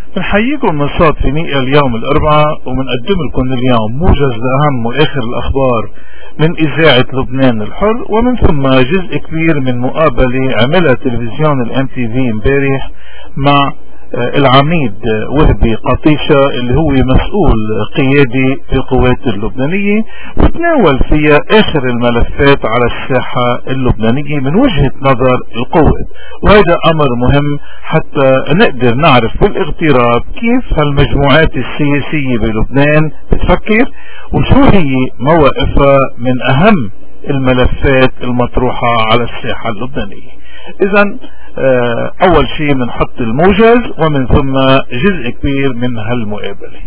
بنحييكم من صوت فينيقيا اليوم الأربعاء، وبنقدم لكم اليوم موجز لأهم وآخر الأخبار من إذاعة لبنان الحر، ومن ثم جزء كبير من مقابلة عملها تلفزيون الMTV امبارح مع العميد وهبي قطيشة اللي هو مسؤول قيادي في القوات اللبنانية، وتناول فيها آخر الملفات على الساحة اللبنانية من وجهة نظر القوات. وهذا أمر مهم حتى نقدر نعرف بالاغتراب كيف هالمجموعات السياسية بلبنان بتفكر، وشو هي مواقفها من أهم الملفات المطروحة على الساحة اللبنانية. إذن أول شيء بنحط الموجز، ومن ثم جزء كبير من هالمقابلة.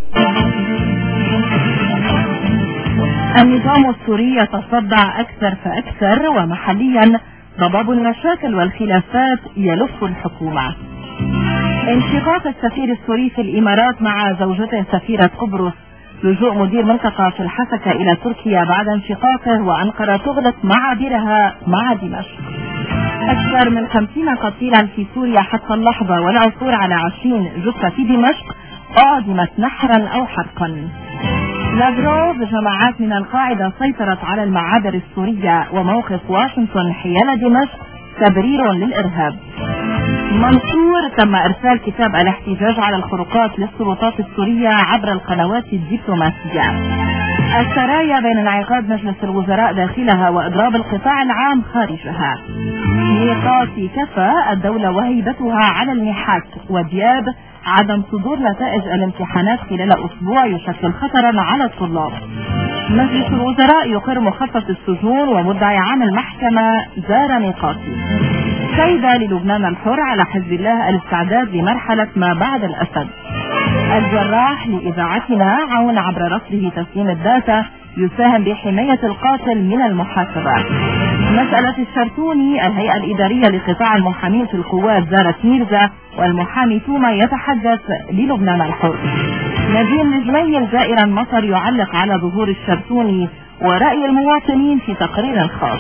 النظام السوري يتصدع أكثر فأكثر، ومحليا ضباب المشاكل والخلافات يلف الحكومة. انشقاق السفير السوري في الإمارات مع زوجته سفيرة قبرص، لجوء مدير منطقة في الحسكة إلى تركيا بعد انشقاقه، وأنقرة تغلق معابرها مع دمشق. أكثر من 50 قتيلا في سوريا حتى اللحظة، والعثور على 20 جثة في دمشق أعدمت نحرا أو حرقا. لافروف، جماعات من القاعدة سيطرت على المعابر السورية، وموقف واشنطن حيال دمشق تبرير للإرهاب. منصور، تم إرسال كتاب الاحتجاج على الخروقات للسلطات السورية عبر القنوات الدبلوماسية. السرايا بين انعقاد مجلس الوزراء داخلها وإضراب القطاع العام خارجها. ميقاتي كفى الدولة وهيبتها على المحك. ودياب، عدم صدور نتائج الامتحانات خلال أسبوع يشكل خطرا على الطلاب. مجلس الوزراء يقر مخفف السجون، ومدعي عام المحكمة زار ميقاتي. كيد للبنان الحر على حزب الله الاستعداد لمرحلة ما بعد الأسد. الجراح لإذاعتنا عون عبر رفضه تسليم الداتا يساهم بحماية القاتل من المحاسبة. مسألة الشرتوني، الهيئة الإدارية لقطاع المحامين في القوات زارت ميرزا، والمحامي توما يتحدث للبنان الحر. نديم نجمي، زائرا مصر يعلق على ظهور الشرتوني ورأي المواطنين في تقرير خاص.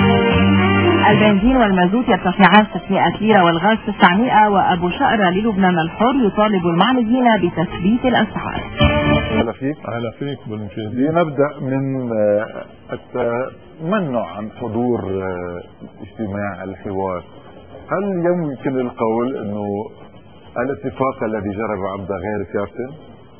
البنزين والمازوت يرتفعان 600 ليرة، والغاز 900، وأبو شقرة للبنان الحر يطالب المعنيين بتثبيت الأسعار. أهلا فيك. أهلا فيك بالمشاهدين. نبدأ من التمنع عن حضور اجتماع الحوار. هل يمكن القول أنه الاتفاق الذي جرى بعبدة غير كافٍ؟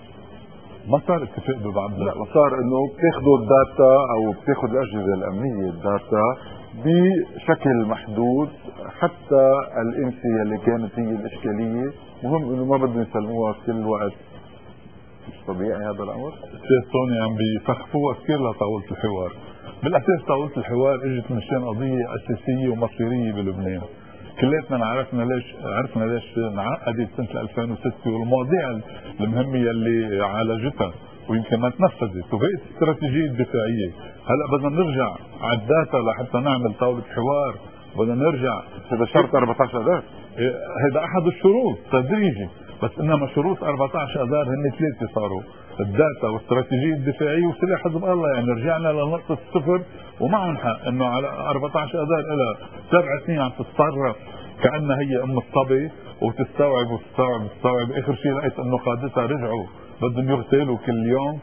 ما صار اتفاق ببعبدة، لا، صار انه بتاخذوا الداتا او بتاخذ الاجهزه الامنيه الداتا بشكل محدود، حتى الامسيه اللي كانت هي الاشكاليه مهم انه ما بدهم يسلموها كل وقت. مش طبيعي هذا الامر؟ استاذ توني عم بيسخفوها كثير لطاوله الحوار. بالاساس طاوله الحوار اجت من شان قضيه اساسيه ومصيريه بلبنان. كلياتنا عرفنا ليش انعقدت سنه 2006، والمواضيع المهمه اللي عالجتها ويمكن ما تنفذت، وبقت استراتيجيه دفاعيه. هلا بدنا نرجع على الداتا لحتى نعمل طاوله حوار، بدنا نرجع. هذا شرط 14 اذار، هذا احد الشروط تدريجي، بس انما شروط 14 اذار هن 3 صاروا: الداتا والاستراتيجيه الدفاعيه وسلاح حزب الله. يعني رجعنا لنقطه الصفر، ومعهم حق انه على 14 اذار لها 7 سنين عم تتصرف كانها هي ام الصبي، وتستوعب وتستوعب وتستوعب. اخر شيء لقيت انه قادتها رجعوا بدهم يغتالوا كل يوم،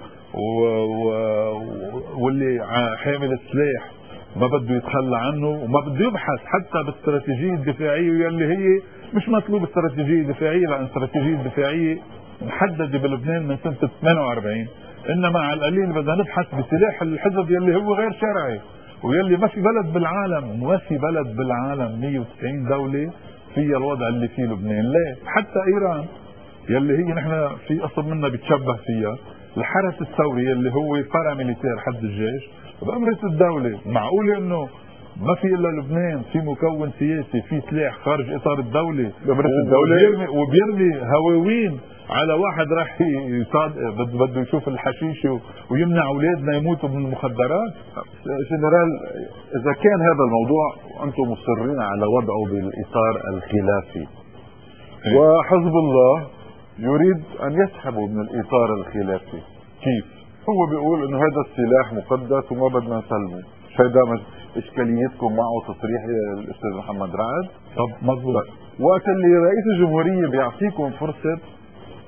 واللي حامل السلاح ما بده يتخلى عنه، وما بده يبحث حتى بالاستراتيجيه الدفاعيه يلي هي مش مطلوب استراتيجيه دفاعيه، لان الاستراتيجيه الدفاعيه محدده بلبنان من سنه 48. انما على القليل بدنا نبحث بسلاح الحزب يلي هو غير شرعي، ويلي ما في بلد بالعالم 190 دوله فيها الوضع اللي فيه لبنان. ليه؟ حتى ايران يلي هي نحن في اصل منا بيتشبه فيها، الحرس الثوري اللي هو باراميليتير حد الجيش بأمرة الدولة. معقول انه ما في الا لبنان في مكون سياسي في سلاح خارج اطار الدولة بأمرة الدولة وبيرمي هواوين على واحد راح بده يشوف الحشيش ويمنع اولادنا يموتوا من المخدرات؟ جنرال، اذا كان هذا الموضوع وانتم مصرين على وضعه بالاطار الخلافي، وحزب الله يريد ان يسحبه من الاطار الخلافي، كيف؟ هو بيقول انه هذا السلاح مقدس وما بدنا نسلمه. هذا اشكاليتكم معه تصريح الاستاذ محمد رعد؟ طب مضبوط. وقت اللي رئيس الجمهورية بيعطيكم فرصة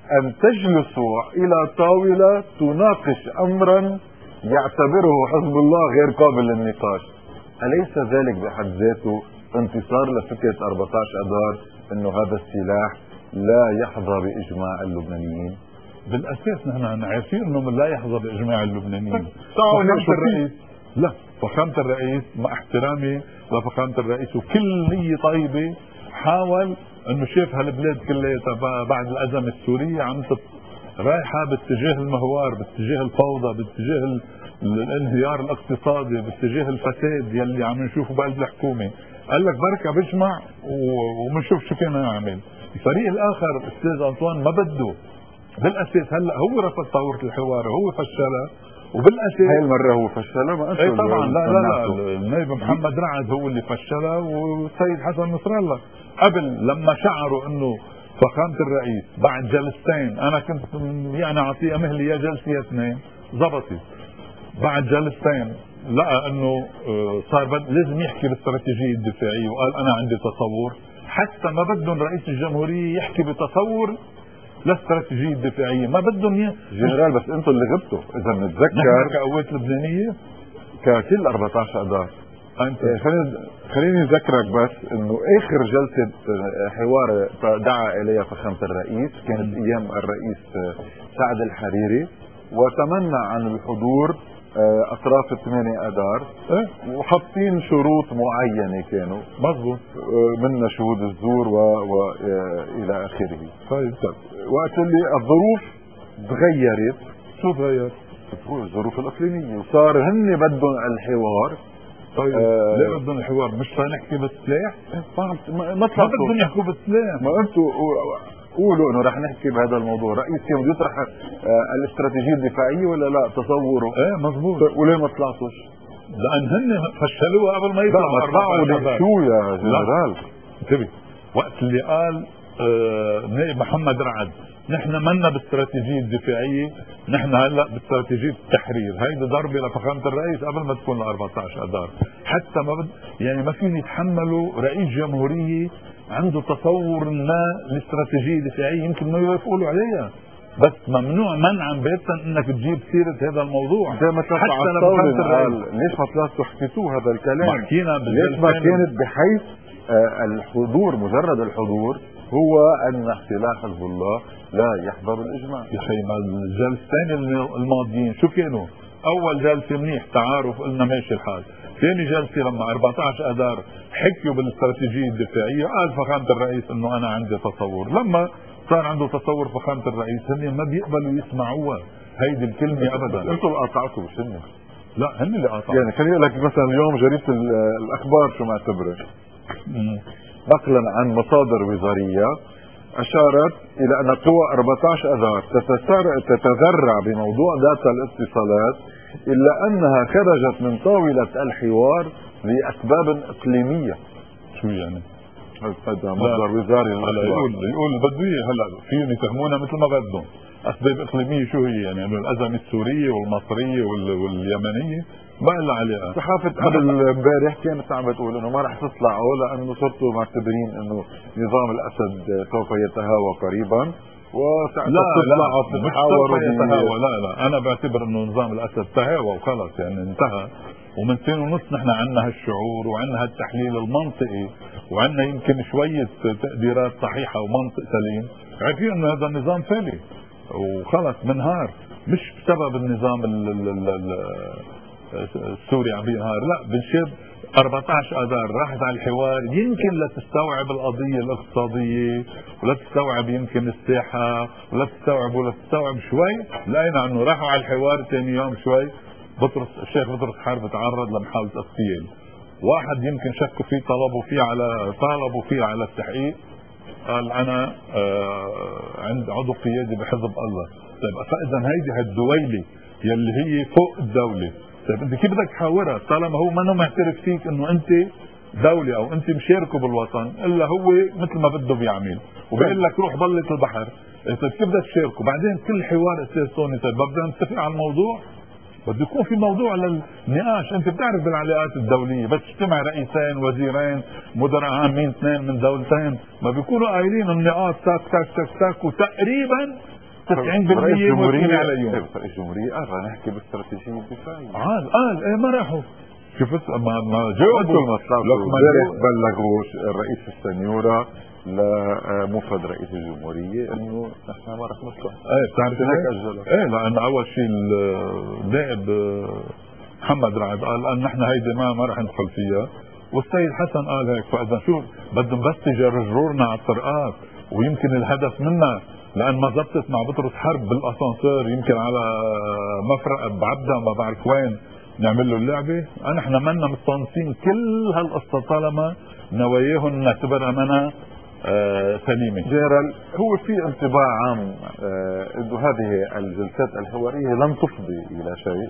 أن تجلسوا إلى طاولة تناقش أمرا يعتبره حزب الله غير قابل للنقاش. أليس ذلك بحد ذاته انتصار لفكرة 14 أذار أنه هذا السلاح لا يحظى بإجماع اللبنانيين؟ بالأساس نحن عارفين أنه لا يحظى بإجماع اللبنانيين. فخامة الرئيس لا، فخامة الرئيس مع احترامي لفخامة الرئيس وكل نية طيبة حاول انه شاف هالبلاد كلها بعد الازمة السورية عم رايحة باتجاه المهوار، باتجاه الفوضى، باتجاه الانهيار الاقتصادي، باتجاه الفساد يلي عم نشوفه بقلب الحكومة. قال لك بركة بجمع ومنشوف شو فينا نعمل. الفريق الاخر استاذ انطوان ما بده بالاساس، هلا هو رفض طاولة الحوار، هو فشلها وبالاساس هاي المرة هو فشلها. ما ايه طبعا لا النائب محمد رعد هو اللي فشلها والسيد حسن نصر الله. قبل لما شعروا انه فخامة الرئيس بعد جلستين، انا كنت يعني اعطيه مهلي يا جلسة يا اثنين، زبطت. بعد جلستين لقى انه صار لازم يحكي بالاستراتيجية الدفاعية، وقال انا عندي تصور. حتى ما بدهم رئيس الجمهورية يحكي بتصور الاستراتيجية الدفاعية، ما بدهم جنرال. بس انتم اللي غبتوا اذا بنتذكر كقوات لبنانية ككل 14 اذار. خليني اذكرك بس انه اخر جلسة حوار دعا اليها فخامة الرئيس كانت ايام الرئيس سعد الحريري، وتمنى عن الحضور اطراف 8 اذار، وحاطين شروط معينة كانوا مضبوط من شهود الزور والى اخره. طيب وقت اللي الظروف تغيرت، شو تغير؟ الظروف الاقليمية، وصار هن بدهم الحوار. طيب ليه بدهم الحوار؟ مش نحكي بالسلاح؟ ما بدهم يحكوا بالسلاح. ما انتم قولوا انه رح نحكي بهذا الموضوع. رئيس كان بده يطرح الاستراتيجية الدفاعية ولا لا؟ تصوره ايه مضبوط. وليه ما طلعتوش؟ لان هن فشلوها قبل ما يطلعوا. طلعوا شو يا جنرال؟ انتبه، وقت اللي قال نائب محمد رعد نحن منا باستراتيجية الدفاعية، نحن هلا باستراتيجية التحرير. هيدي ضربة لفخامة الرئيس قبل ما تكون ل 14 اذار. حتى يعني ما فيني يتحملوا رئيس جمهورية عنده تصور ما الاستراتيجية الدفاعية، يمكن ما يوافقوا له عليها، بس ممنوع منعا باتا انك تجيب سيرة هذا الموضوع. زي ما حتى لما ليش ما طلعتوا حكيتوه هذا الكلام؟ حكينا ليش ما كانت بحيث الحضور، مجرد الحضور هو ان سلاح حزب الله لا يحظى بالاجماع. يا اخي ما الجلستين الماضيين شو كانوا؟ اول جلسه منيح تعارف قلنا ماشي الحال، ثاني جلسه لما 14 اذار حكيوا بالاستراتيجيه الدفاعيه قال فخامه الرئيس انه انا عندي تصور. لما صار عنده تصور فخامه الرئيس هن ما بيقبلوا يسمعوها هيدي الكلمه ابدا. انتم اللي قاطعتوا مش هن. لا هن اللي قاطعوا. يعني خليني اقول لك مثلا اليوم جريده الاخبار شو معتبره نقلا عن مصادر وزاريه أشارت إلى أن قوى 14 أذار تتذرع بموضوع داتا الاتصالات، إلا أنها خرجت من طاولة الحوار لأسباب إقليمية. شو يعني؟ هذا مصدر وزاري يقول بده هلا فيهم يفهمونا مثل ما بدهم. أسباب إقليمية شو هي يعني؟ إنه الأزمة السورية والمصرية واليمنية ما لها علاقة. صحافة قبل امبارح كانت عم بتقول انه ما رح تطلعوا لانه صرتوا معتبرين انه نظام الاسد سوف يتهاوى قريبا، وتطلعوا تتحاوروا لا انا بعتبر انه نظام الاسد تهاوى وخلص يعني انتهى. ومن سنة ونص نحن عندنا هالشعور وعندنا هالتحليل المنطقي وعندنا يمكن شوية تقديرات صحيحة ومنطق سليم، عارفين انه هذا النظام فالي وخلص منهار، مش بسبب النظام السوري عم بينهار، لا بنشوف 14 اذار راحت على الحوار يمكن لتستوعب القضيه الاقتصاديه ولا تستوعب يمكن الساحه ولا تستوعب شوي، لقينا انه راحوا على الحوار ثاني يوم شوي الشيخ بطرس حرب تعرض لمحاوله اغتيال، واحد يمكن شكوا فيه طالبوا فيه على التحقيق، قال انا عند عضو قيادي بحزب الله. طيب فاذا هيدي هالدويله يلي هي فوق الدوله، طيب انت كيف بدك تحاورها طالما هو ما معترف فيك انه انت دولة او انت مشاركه بالوطن، الا هو مثل ما بده بيعمل وبيقول لك روح ضلة البحر. طيب كيف بدك تشاركه؟ بعدين كل حوار استاذ سوني طيب بدنا نتفق على الموضوع، بده يكون في موضوع للنقاش. انت بتعرف بالعلاقات الدولية بس اجتمع رئيسين وزيرين مدراء عامين اثنين من دولتين ما بيكونوا قايلين النقاط تاك تاك تاك تاك وتقريبا رئيس الجمهورية عليهم. رئيس الجمهورية قال نحكي باستراتيجية الدفاعية. قال ايه ما راحوا. شفت ما جاوبوا. بلغوا الرئيس السنيورة لمفرد رئيس الجمهورية انه نحن ما رح نطلع. بتعرف ليك؟ لان اول شيء النائب محمد رعد قال نحن هيدي ما رح ندخل فيها، والسيد حسن قال هيك. فاذا شو بدهم بس يجرجرونا على الطرقات، ويمكن الهدف منا لان ما زبطت مع بطرس حرب بالاسانسير، يمكن على مفرق بعبدا ما بعرف وين نعمل له اللعبه. نحن منا مستانسين كل هالقصه طالما نواياهم نعتبرها منا سليمه. جنرال، هو في انطباع عام انه هذه الجلسات الحواريه لن تفضي الى شيء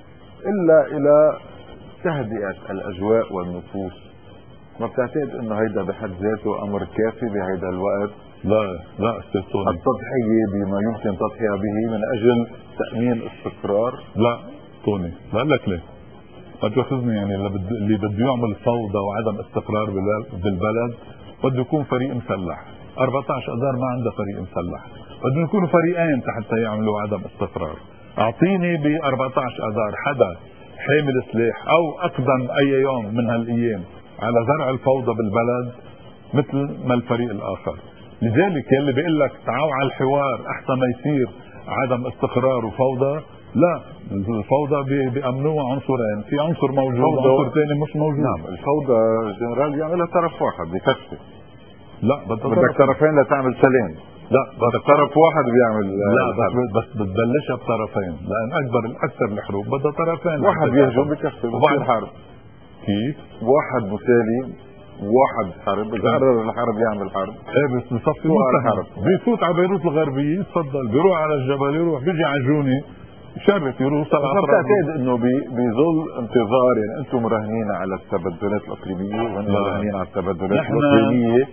الا الى تهدئه الاجواء والنفوس. ما بتعتقد انه هيدا بحد ذاته امر كافي بهيدا الوقت؟ لا استاذ توني، التضحيه بما يمكن تضحيه به من اجل تامين استقرار؟ لا توني، بقول لك ليه؟ ما تاخذني يعني اللي بده يعمل فوضى وعدم استقرار بالبلد بده يكون فريق مسلح. 14 اذار ما عنده فريق مسلح، بدهم يكونوا فريقين حتى يعملوا عدم استقرار. اعطيني ب 14 اذار حدا حامل سلاح او اقدم اي يوم من هالايام على زرع الفوضى بالبلد مثل ما الفريق الاخر. لذلك يلي بيقول لك تعالوا على الحوار احسن ما يصير عدم استقرار وفوضى، لا، الفوضى بيأمنوها عنصرين، في عنصر موجود وعنصر ثاني مش موجود. نعم، الفوضى جنرال يعملها طرف واحد بكفي. لا بدك طرفين لتعمل سلام. لا بدك طرف واحد بيعمل. لا بس بتبلشها بطرفين، لان اكثر الحروب بدها طرفين. واحد بيهجم بكفي بتصير حرب. كيف؟ واحد مسالم وواحد حرب، اذا قرر الحرب يعمل حرب. بس بصفي حرب، بيفوت على بيروت الغربيه يتفضل، بيروح على الجبل يروح، بيجي على جوني يشرف يوصل على الأطراف. بتعتقد انه بظل انتظار، يعني انتم مراهنين على التبدلات الاقليميه وهم مراهنين على التبدلات الاقليميه،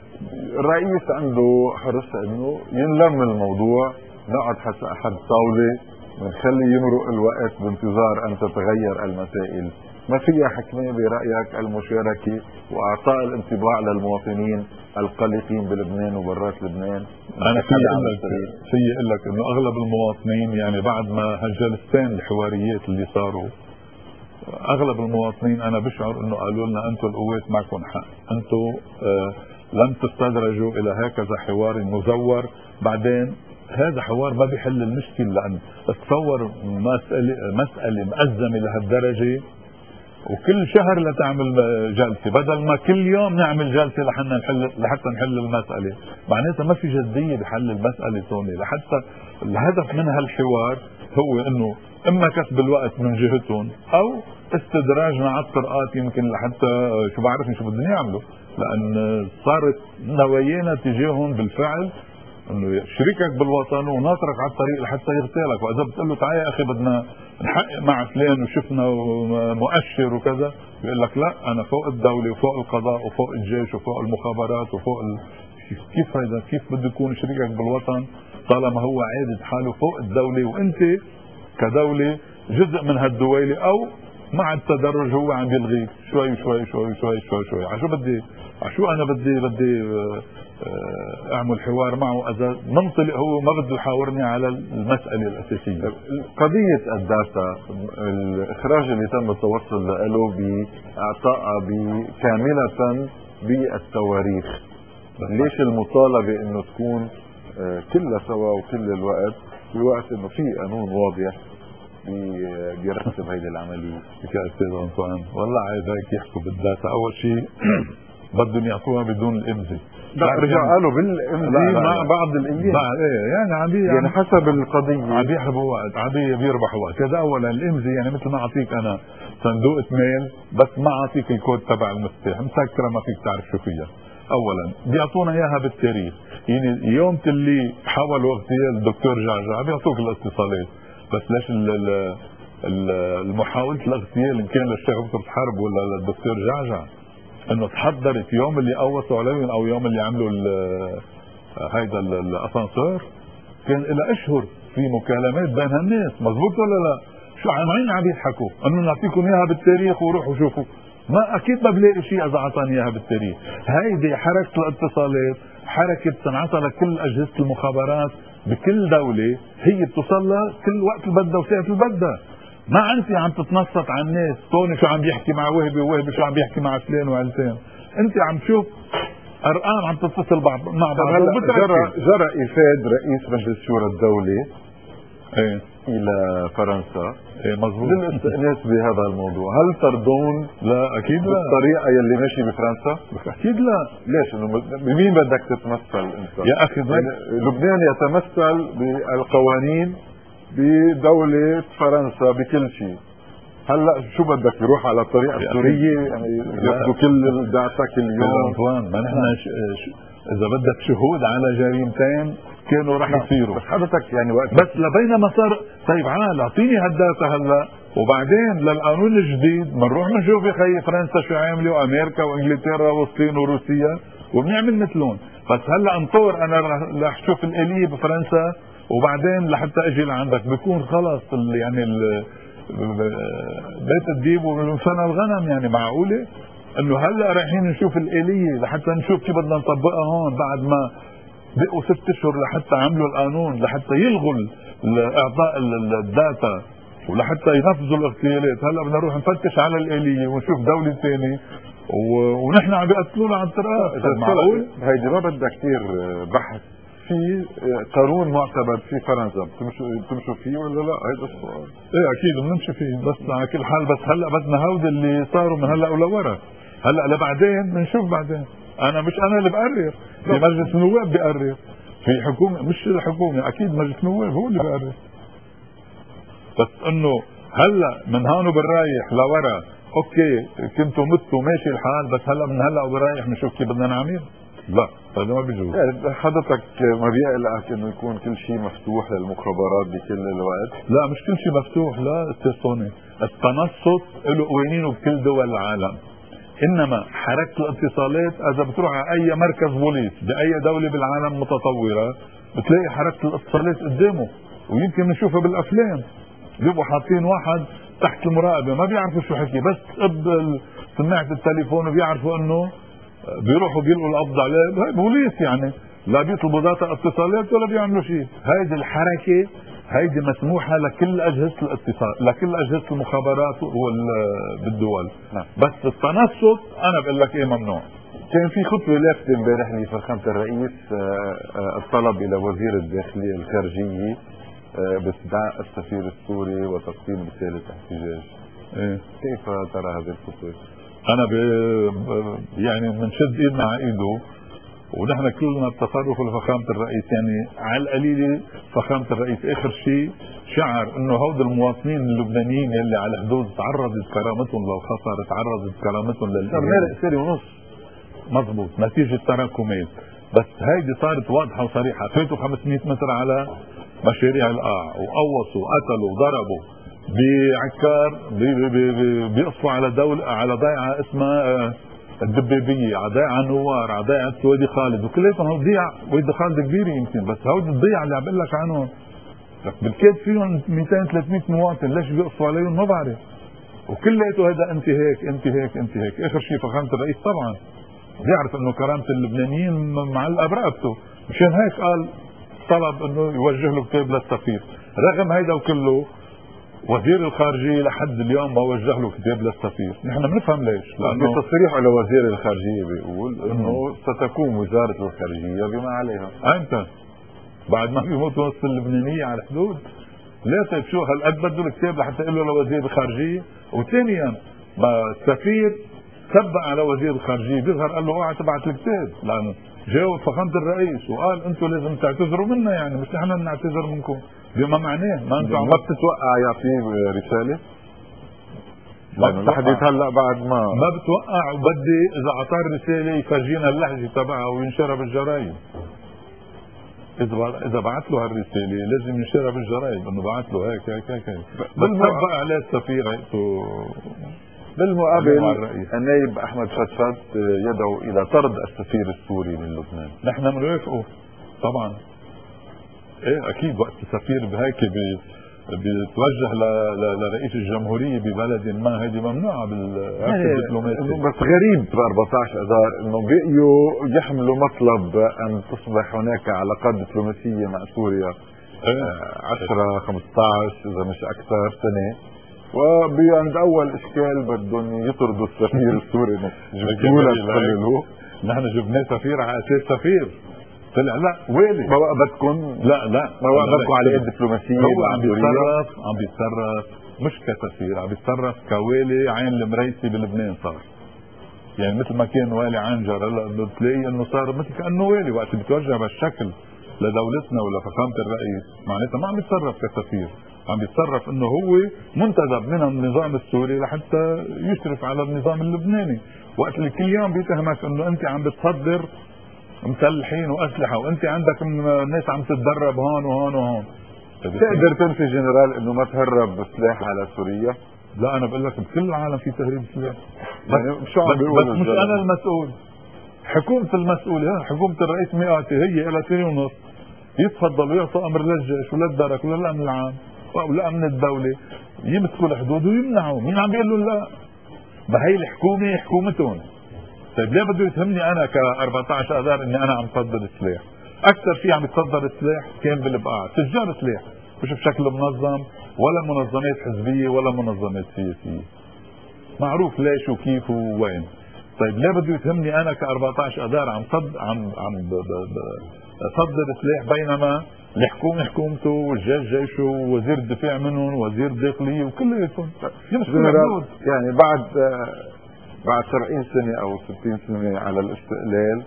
الرئيس عنده حرص انه ينلم الموضوع، نقعد حد طاوله ونخلي يمرق الوقت بانتظار ان تتغير المسائل. ما فيها حكمه برايك المشاركه واعطاء الانطباع للمواطنين القلقين بلبنان وبرات لبنان؟ انا في اقول لك انه اغلب المواطنين يعني بعد ما هالجلستين الحواريات اللي صاروا، اغلب المواطنين انا بشعر انه قالوا لنا انتم القوات معكم حق، انتم لم تستدرجوا الى هكذا حوار مزور. بعدين هذا حوار ما بيحل المشكله، لان تصور مساله مأزمه لهالدرجه وكل شهر لتعمل جلسه، بدل ما كل يوم نعمل جلسه لحتى نحل المساله. معناتها ما في جديه بحل المساله توني. لحتى الهدف من هالحوار هو انه اما كسب الوقت من جهتهم او استدراجنا على الطرقات، يمكن لحتى شو بعرفني شو بدهم يعملوا، لان صارت نوايانا تجاههم بالفعل انه شريكك بالوطن وناطرك على الطريق لحتى يغتالك. واذا بتقول له تعال يا اخي بدنا نحقق مع فلان وشفنا مؤشر وكذا، بيقول لك لا، انا فوق الدوله وفوق القضاء وفوق الجيش وفوق المخابرات وفوق كيف هذا؟ كيف بده يكون شريكك بالوطن طالما هو عادد حاله فوق الدوله وانت كدوله جزء من هالدويله؟ او مع التدرج هو عم يلغيك شوي شوي شوي شوي شوي شوي. عشو انا بدي اعمل حوار معه اذا منطلق هو ما بده يحاورني على المساله الاساسيه. قضيه الداتا، الاخراج اللي تم التوصل له باعطائها كامله بالتواريخ، ليش المطالبه انه تكون كلها سوا وكل الوقت، في وقت انه في قانون واضح بيرتب هيدي العمليه؟ يا استاذ انطوان والله عايز هيك يحكوا بالداتا. اول شيء بدهم يعطوها بدون الامزه. لا رجع قالوا بالامزه مع بعض الايام. يعني حسب القضيه عم يحربوا وقت، عم بيربحوا وقت. هذا اولا. الامزه يعني مثل ما اعطيك انا صندوق ميل بس ما اعطيك الكود تبع المفتاح، مسكره ما فيك تعرف شو فيها. اولا بيعطونا اياها بالتاريخ، يعني يوم اللي حاولوا اغتيال الدكتور جعجع بيعطوك الاتصالات، بس ليش المحاولة الاغتيال ان كان للشيخ بطرس حرب ولا للدكتور جعجع انه تحضرت يوم اللي قوصوا عليهم او يوم اللي عملوا هيدا الاسانسير، كان الى اشهر في مكالمات بين الناس، مزبوط ولا لا؟ شو عم يضحكوا انه نعطيكم اياها بالتاريخ وروحوا شوفوا. ما اكيد ما بلاقي شيء اذا اعطاني اياها بالتاريخ. هيدي حركه الاتصالات حركه صنعتها لكل اجهزه المخابرات بكل دوله، هي بتوصلها كل وقت اللي بدها وساعه اللي بدها. ما انت عم تتنصت على الناس، توني شو عم بيحكي مع وهبي ووهبي شو عم بيحكي مع فلان وعلتين، انت عم تشوف ارقام عم تتصل مع بعض. هلا جرى افاد رئيس مجلس شورى الدوله ايه الى فرنسا مظبوط للاستئناس بهذا الموضوع، هل ترضون لا اكيد لا بالطريقه يلي ماشي بفرنسا؟ اكيد لا. ليش؟ انه بمين بدك تتمثل انت؟ يا اخي يعني لبنان يتمثل بالقوانين بدولة فرنسا بكل شيء. هلا شو بدك يروح على الطريقة السورية يعني ياخذوا كل الداتا كل يوم؟ ما نحن اذا بدك شهود على جريمتين كانوا راح يصيروا. بس حضرتك يعني وقت بس لبينما صار طيب عال اعطيني هالداتا هلا وبعدين للقانون الجديد بنروح بنشوف يا خيي فرنسا شو عاملوا امريكا وانجلترا والصين وروسيا وبنعمل مثلهم. بس هلا انطور انا رح اشوف الاليه بفرنسا وبعدين لحتى اجي لعندك بكون خلص يعني بيت الديب ومنفنى الغنم. يعني معقوله انه هلا رايحين نشوف الاليه لحتى نشوف كيف بدنا نطبقها هون بعد ما بقوا 6 اشهر لحتى عملوا القانون لحتى يلغوا اعطاء الداتا ولحتى ينفذوا الاغتيالات. هلا بدنا نروح نفتش على الاليه ونشوف دوله ثانيه ونحن عم بيقتلونا على الطرقات. معقول؟ هيدي ما بدها كثير بحث. في قانون معتمد في فرنسا بتمشوا فيه ولا لا؟ هيدا السؤال. ايه اكيد بنمشي فيه بس على كل حال. بس هلا بدنا هودي اللي صاروا من هلا ولورا. هلا لبعدين بنشوف بعدين. انا مش انا اللي بقرر، في مجلس النواب بيقرر، في حكومه مش الحكومه اكيد مجلس النواب هو اللي بيقرر. بس انه هلا من هون وبالرايح لورا اوكي كنتوا متوا ماشي الحال بس هلا من هلا وبالرايح بنشوف كيف بدنا نعمل. لا هذا ما بيجوز. يعني حضرتك ما بيقلقك انه يكون كل شيء مفتوح للمخابرات بكل الوقت؟ لا مش كل شيء مفتوح. لا استاذ سوني، التنصت له قوانينه بكل دول العالم. انما حركه الاتصالات اذا بتروح على اي مركز بوليس باي دوله بالعالم متطوره بتلاقي حركه الاتصالات قدامه ويمكن نشوفها بالافلام. بيبقوا حاطين واحد تحت المراقبه ما بيعرفوا شو حكي بس قبل سماعه التليفون وبيعرفوا انه بيروحوا بيلقوا القبض عليه. هاي بوليس يعني لا بيطلبوا داتا اتصالات ولا بيعملوا شيء. هيدي الحركه هيدي مسموحه لكل اجهزه الاتصال لكل اجهزه المخابرات بالدول. بس التنصت انا بقول لك ايه ممنوع. كان في خطوه لافته امبارح لفخامه الرئيس الطلب الى وزير الداخليه الخارجيه باستدعاء السفير السوري وتقديم رساله احتجاج. كيف ترى هذه الخطوه؟ انا يعني بنشد ايدنا على ايده ونحن كلنا بتصرف لفخامه الرئيس. يعني على القليله فخامه الرئيس اخر شيء شعر انه هود المواطنين اللبنانيين اللي على الحدود تعرضت كرامتهم للخطر تعرضت كرامتهم مارق سنه ونص مضبوط نتيجه تراكمات. بس هيدي صارت واضحه وصريحه. فاتوا 500 متر على مشاريع القاع وقوصوا وقتلوا وضربوا بعكار بيقصفوا على دولة على ضيعة اسمها الدبابية، على ضيعة نوار، على ضيعة وادي خالد وكلياتهم هو ضيع. وادي خالد كبيرة يمكن بس هودي الضيعة اللي عم بقول لك عنهم بالكاد فيهم 200 300 مواطن. ليش بيقصفوا عليهم ما بعرف. وكلياته هذا انت هيك انت هيك انت هيك. اخر شيء فخامة الرئيس طبعا بيعرف انه كرامة اللبنانيين معلقة برقبته مشان هيك قال طلب انه يوجه له كتاب للسفير. رغم هيدا وكله وزير الخارجية لحد اليوم ما وجه له كتاب للسفير. نحن بنفهم ليش. لأنه تصريح على وزير الخارجية بيقول انه ستقوم وزارة الخارجية بما عليها. انت بعد ما بيموت وسط اللبنانية على الحدود ليه طيب شو هالقد بده الكتاب لحتى يقول له لوزير الخارجية؟ وثانيا السفير سبق على وزير الخارجية بيظهر قال له اوعى تبعت الكتاب لانه جاوب فخامة الرئيس وقال انتم لازم تعتذروا منا يعني مش نحن نعتذر منكم. بما معناه ما انتم ما بتتوقع يعطيه رساله؟ لحد هلا بعد ما بتوقع وبدي اذا اعطاه الرساله يفرجينا اللهجه تبعها وينشرها بالجرايد. اذا بعث له هالرساله لازم ينشرها بالجرايد انه بعث له هيك هيك هيك. بس سبق عليه السفير بالمقابل النائب احمد فتفت يدعو الى طرد السفير السوري من لبنان. نحن بنوافقه طبعا. ايه اكيد وقت السفير بهيك بتوجه لرئيس الجمهورية ببلد ما، هذه ممنوعة بالعقد الدبلوماسي. بس غريب ب 14 اذار انه بقيوا يحملوا مطلب ان تصبح هناك علاقات دبلوماسية مع سوريا 10 15 اذا مش اكثر سنة، وعند اول اشكال بدهم يطردوا السفير السوري. جبتوا له تقللوه. نحن جبناه سفير على اساس سفير، طلع لا ويلي ما وقفتكم. لا ما وقفتكم على الدبلوماسية. هو عم بيتصرف مش كسفير، عم بيتصرف كوالي عين المريسي بلبنان. صار يعني مثل ما كان والي عنجر، هلا بتلاقي انه صار مثل كانه والي وقت بيتوجه بهالشكل لدولتنا ولا فخامة الرئيس، معناتها ما عم يتصرف كسفير، عم بيتصرف انه هو منتدب من النظام السوري لحتى يشرف على النظام اللبناني. وقت اللي كل يوم بيتهمك انه انت عم بتصدر مسلحين واسلحه وانت عندك الناس عم تتدرب هون وهون وهون، تقدر تنفي جنرال انه ما تهرب سلاح على سوريا؟ لا انا بقول لك بكل العالم في تهريب سلاح، يعني شو عم بيقولوا؟ بس مش انا المسؤول، حكومة المسؤولة، حكومة الرئيس مئاتي هي لها 2.5 يتفضلوا يعطوا امر للجيش وللدرك وللامن العام ولامن الدولة يمسكوا الحدود ويمنعوا. مين عم بيقول لهم لا؟ بهي الحكومة حكومتهم. طيب ليه بده يتهمني انا ك 14 اذار اني انا عم صدر سلاح؟ اكثر شيء عم يتصدر السلاح كان بالبقاع تجار سلاح، مش بشكل منظم ولا منظمات حزبية ولا منظمات سياسية، معروف ليش وكيف ووين. طيب ليه بده يتهمني انا ك 14 اذار عم صدر سلاح، بينما الحكومة حكومته والجيش جيشه ووزير الدفاع منهم ووزير الداخلية وكلياتهم يمسكوا الحدود. يعني بعد 70 سنة او 60 سنة على الاستقلال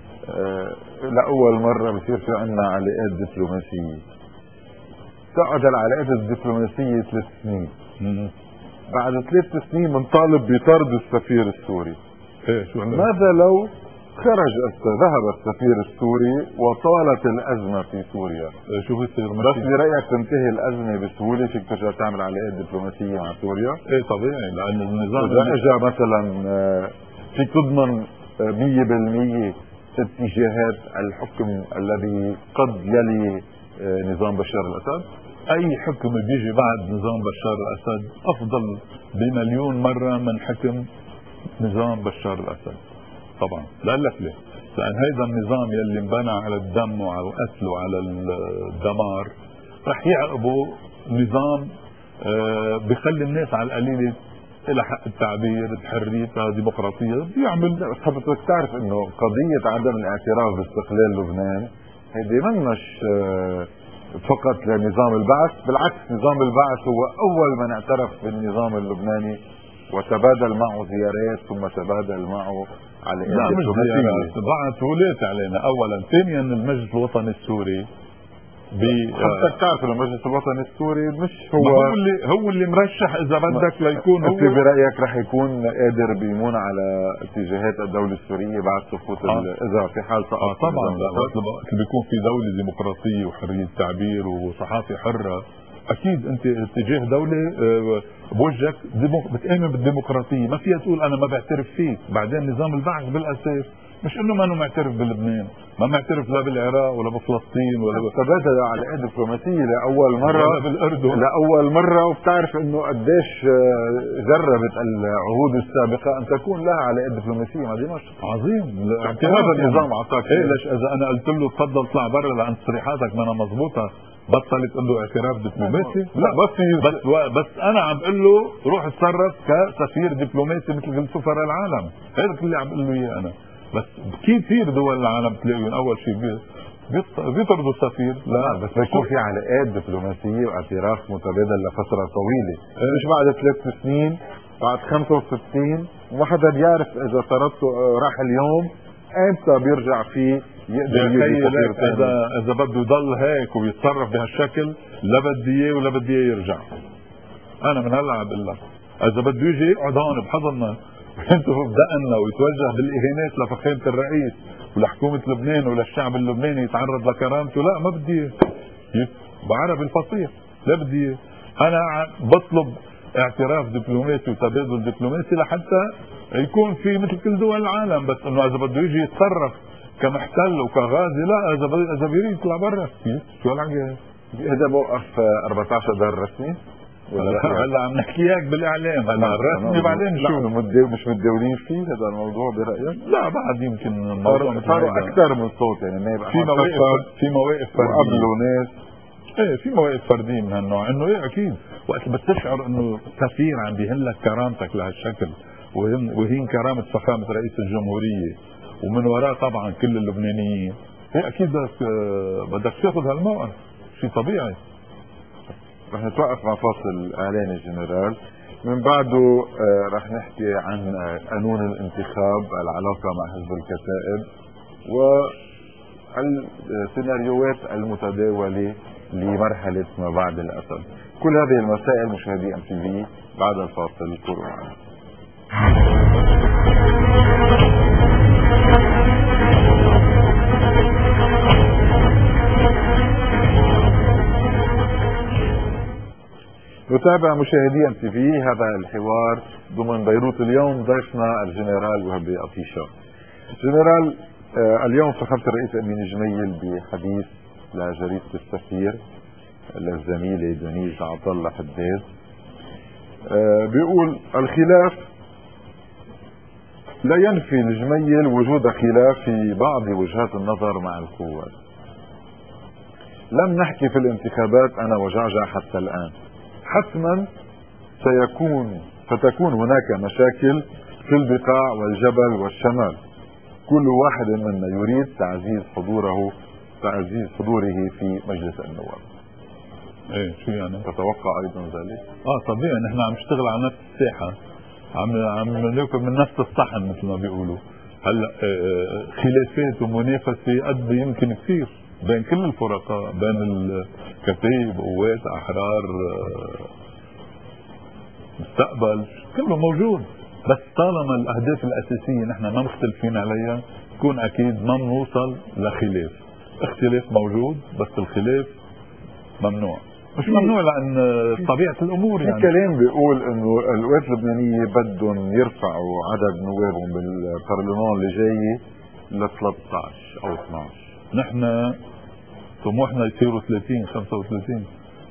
لأول مرة بصير في عنا علاقات دبلوماسية. تقعد العلاقات الدبلوماسية 3 سنين. بعد 3 سنين بنطالب بطرد السفير السوري. ماذا لو ذهب السفير السوري وطالت الأزمة في سوريا؟ شو بصير؟ بس برأيك تنتهي الأزمة بسهولة فيك ترجع تعمل علاقات دبلوماسية مع سوريا؟ ايه طبيعي، لأن النظام إذا اجى مثلا فيك تضمن 100% اتجاهات الحكم الذي قد يلي نظام بشار الأسد؟ أي حكم بيجي بعد نظام بشار الأسد أفضل بمليون مرة من حكم نظام بشار الأسد. طبعا لأقول لك ليه؟ لأن هذا النظام يلي انبنى على الدم وعلى القتل وعلى الدمار رح يعقبوا نظام بيخلي الناس على القليلة إلى حق التعبير، بحريتها، ديمقراطية بيعمل. بس حضرتك تعرف إنه قضية عدم الاعتراف باستقلال لبنان هيدي منش فقط لنظام البعث، بالعكس نظام البعث هو أول من اعترف بالنظام اللبناني وتبادل معه زيارات ثم تبادل معه على لا مش زيارات، بعث ولات علينا أولا. ثانيا المجلس الوطني السوري حتى تعرف المجلس الوطني السوري مش هو اللي مرشح اذا بدك ليكون هو. انت برايك رح يكون قادر بيمون على اتجاهات الدوله السوريه بعد سقوط اذا في حال سقط؟ طبعا وقت بيكون في دوله ديمقراطيه وحريه تعبير وصحافه حره، اكيد انت اتجاه دوله بوجهك بتامن بالديمقراطيه، ما فيها تقول انا ما بعترف فيك. بعدين نظام البعث بالاساس مش انه ما انه معترف بلبنان، ما معترف لا بالعراق ولا بفلسطين ولا تبادل علاقات دبلوماسيه لاول مره بالاردن لاول مره. وبتعرف انه قديش جربت العهود السابقه ان تكون لها علاقات دبلوماسيه مع دمشق. عظيم. هذا النظام اعطاك ليش اذا انا قلت له تفضل اطلع برا لان تصريحاتك ما مضبوطه بطل تقول له اعتراف دبلوماسي؟ لا بس انا عم بقول له روح اتصرف كسفير دبلوماسي مثل كل سفراء العالم. هذا اللي عم بقول له اياه انا. بس كثير دول العالم تلاقيهم اول شيء بيطردوا السفير. لا بس بيكون في علاقات دبلوماسيه واعتراف متبادل لفتره طويله، مش بعد 3 سنين، بعد 65 وما حدا بيعرف اذا طردته راح اليوم امتى بيرجع فيه يقدر يجي سفير ثاني. اذا بده يضل هيك ويتصرف بهالشكل لا بدي اياه ولا بدي اياه يرجع. انا من هلا عم بقول لك اذا بده يجي يقعد هون بحضننا انتوا بدقنا ويتوجه بالاهانات لفخامه الرئيس ولحكومه لبنان وللشعب اللبناني يتعرض لكرامته، لا ما بدي بعربي الفصيح لا بدي. انا بطلب اعتراف دبلوماسي وتبادل دبلوماسي لحتى يكون في مثل كل دول العالم، بس انه اذا بده يجي يتصرف كمحتل وكغازي لا، اذا بيريد يطلع برا شو هالعقل؟ هذا موقف 14 اذار رسمي هلا عم نحكي اياك بالاعلام، هلا الرسمي بعدين نشوف. مش متداولين فيه هذا الموضوع برايك؟ لا بعد يمكن الموضوع صاروا اكثر من صوت، يعني ما يبقى في مواقف وقبلوا ناس ايه في مواقف فرديه من هالنوع، انه ايه اكيد وقت بس تشعر انه سفير عم بيهن لك كرامتك لهالشكل وهين كرامه فخامه رئيس الجمهوريه ومن وراء طبعا كل اللبنانيين، ايه اكيد بدك تاخذ هالموقف، شيء طبيعي. رح نتوقف مع فاصل اعلاني جنرال، من بعده رح نحكي عن قانون الانتخاب، العلاقه مع حزب الكتائب والسيناريوهات المتداوله لمرحله ما بعد الاسد. كل هذه المسائل مشاهدي MTV بعد الفاصل. كورونا. نتابع مشاهدي MTV هذا الحوار ضمن بيروت اليوم. ضيفنا الجنرال وهبي أطيشة. جنرال، اليوم فخامة الرئيس أمين جميل بحديث لجريدة السفير للزميلة دنيز عطلة حداد بيقول الخلاف لا ينفي الجميل وجود خلاف في بعض وجهات النظر مع القوات. لم نحكي في الانتخابات أنا وجعجع حتى الآن، حتما ستكون هناك مشاكل في البقاع والجبل والشمال، كل واحد منا يريد تعزيز حضوره في مجلس النواب. ايه شو يعني؟ تتوقع ايضا ذلك؟ طبيعي، نحن عم نشتغل على نفس الساحه، عم ناكل من نفس الصحن مثل ما بيقولوا. هلا خلافات ومنافسه قد يمكن كثير بين كل الفرقاء، بين الكتائب، قوات، احرار، مستقبل، كله موجود، بس طالما الاهداف الاساسيه نحن ما مختلفين عليها تكون اكيد ما بنوصل لخلاف. اختلاف موجود بس الخلاف ممنوع، مش ممنوع لان طبيعه الامور. يعني في كلام بيقول انه القوات اللبنانيه بدهم يرفعوا عدد نوابهم بالبرلمان اللي جاي ل 13 او 12. نحن طموحنا يصيروا 30 35.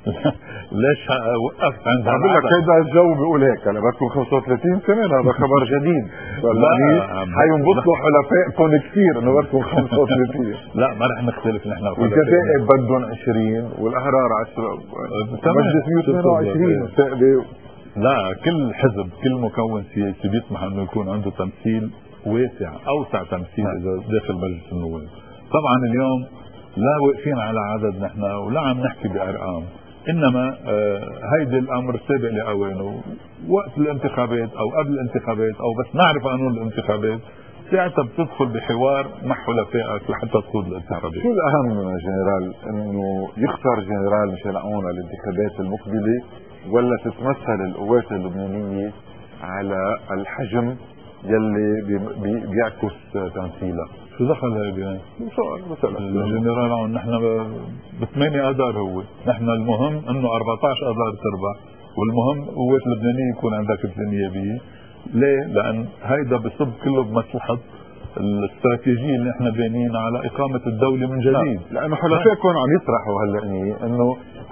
ليش وقفت عند بقول لك هذا الجو بيقول هيك. هلا بدكم 35 كمان، هذا خبر جديد. حينبسطوا حلفائكم كثير انه بدكم 35. لا ما رح نختلف نحن. والكتائب بدهم 20 والاحرار 10. مجلس 128. لا كل حزب كل مكون سياسي بيطمح انه يكون عنده تمثيل واسع، اوسع تمثيل اذا داخل مجلس النواب. طبعا اليوم لا واقفين على عدد نحن ولا عم نحكي بارقام، انما هيدي الامر سابق لاوانه. وقت الانتخابات او قبل الانتخابات او بس نعرف قانون الانتخابات ساعتها بتدخل بحوار مع حلفائك لحتى تخوض الانتخابات. شو الاهم جنرال، انه يختار جنرال ميشيل عون الانتخابات المقبله، ولا تتمثل القوات اللبنانيه على الحجم يلي بيعكس تمثيلها؟ شو دخل هيدي يعني؟ سؤال مثلا الجنرال عون نحن ب8 اذار، هو نحن المهم انه 14 اذار تربح، والمهم قوات اللبنانيه يكون عندها كتله نيابيه. ليه؟ لان هيدا بصب كله بمصلحه الاستراتيجيه اللي نحن بانيين على اقامه الدوله من جديد. لانه حلفائكم عم يطرحوا هلا انه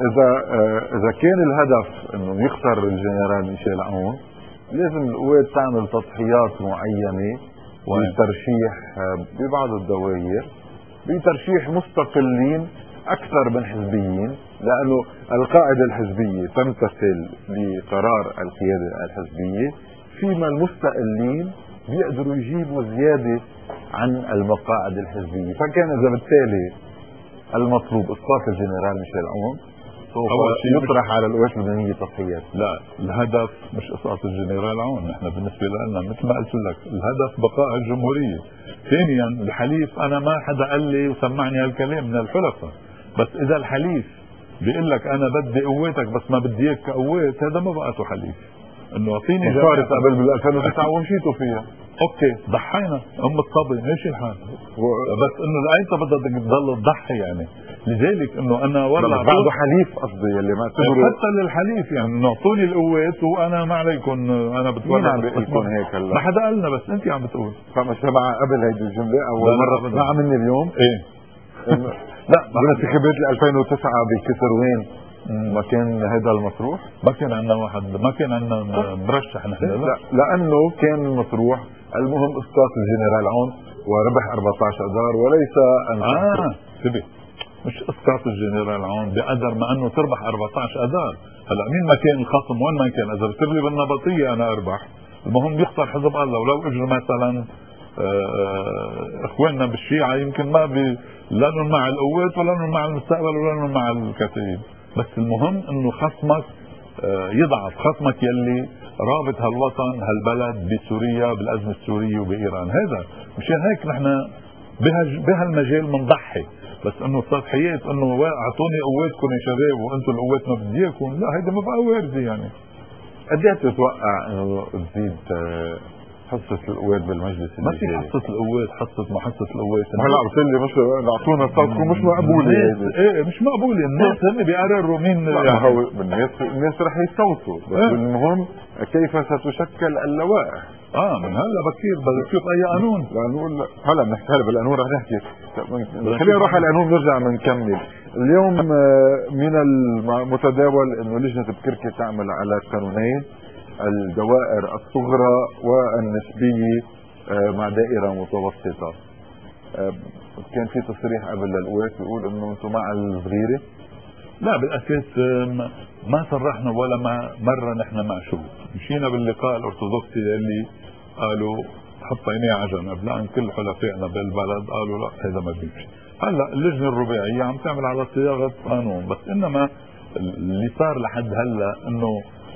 اذا كان الهدف انه يخسر الجنرال ميشيل عون، لازم القوات تعمل تضحيات معينه بترشيح ببعض الدوائر، بترشيح مستقلين اكثر من حزبيين، لانه القاعده الحزبيه تمتثل لقرار القياده الحزبيه، فيما المستقلين بيقدروا يجيبوا زياده عن المقاعد الحزبيه. فكان اذا بالتالي المطلوب اسقاط الجنرال ميشيل عون، سوف يطرح على القوات اللبنانيه تضحيات. لا، الهدف مش اسقاط الجنرال عون. نحن بالنسبه لنا مثل ما قلت لك الهدف بقاء الجمهوريه. ثانيا الحليف، انا ما حدا قال لي وسمعني هالكلام من الحلفاء، بس اذا الحليف بيقول لك انا بدي قواتك بس ما بدي اياك كقوات، هذا ما بقاته حليف. انه اعطيني صارت قبل بال 2009 ومشيتوا فيها. اوكي ضحينا ام الطبي ماشي الحال، بس انه لايمتى بدك تضل تضحي يعني؟ لذلك انه انا والله بعده حليف قصدي اللي ما اعتبره حتى للحليف، يعني انه اعطوني القوات وانا ما عليكم، انا بتولى. مين عم بيقول لكم هيك هلا؟ ما حدا قالنا، بس انت عم بتقول. فما سمع قبل هيدي الجمله اول مره بسمعها مني اليوم. ايه لا بالانتخابات 2009 بالكسروين ما كان هذا المطروح؟ ما كان عندنا واحد، ما كان عندنا مرشح نحن. لا لانه كان المطروح المهم اسقاط الجنرال عون وربح 14 اذار وليس انتبه، مش اسقاط الجنرال عون بقدر ما انه تربح 14 اذار. هلا مين ما كان الخصم وين ما كان، اذا بصير لي بالنبطيه انا اربح، المهم يخسر حزب الله. ولو اجوا مثلا اخواننا بالشيعة يمكن ما لانهم مع القوات ولا لانهم مع المستقبل ولا لانهم مع الكتائب، بس المهم انه خصمك يضعف، خصمك يلي رابط هالوطن هالبلد بسوريا بالازمه السوريه وبايران. هذا مشان هيك نحن بهالمجال بنضحي، بس انه سطحيات انه اعطوني قواتكم يا شباب وانتم القوات ما بدي اياكم، لا هيدا ما بقى وارده. يعني قد ايه بتتوقع انه تزيد حصة القوات بالمجلس؟ ما في حصة القوات، حصة القوات هلا عم تقول لي مش اعطونا صوتكم مش مقبولة. ايه مش مقبولة، الناس هن بيقرروا مين. يعني هو الناس رح يصوتوا، بس المهم كيف ستشكل اللوائح. من هلا بكير بدك تشوف اي قانون. القانون هلا بنحكي، هلا بالقانون رح نحكي، خلينا نروح على القانون نرجع بنكمل. اليوم من المتداول انه لجنة بكركي تعمل على قانونين، الدوائر الصغرى والنسبية مع دائرة متوسطة. كان في تصريح قبل للقوات بيقول انه انتم مع الصغيرة. لا بالاساس ما صرحنا ولا مرة نحن مع شو، مشينا باللقاء الارثوذكسي اللي قالوا حط عينيه على جنب، لان كل حلفائنا بالبلد قالوا لا هذا ما بيمشي. هلا اللجنة الرباعية عم تعمل على صياغة قانون، بس انما اللي صار لحد هلا انه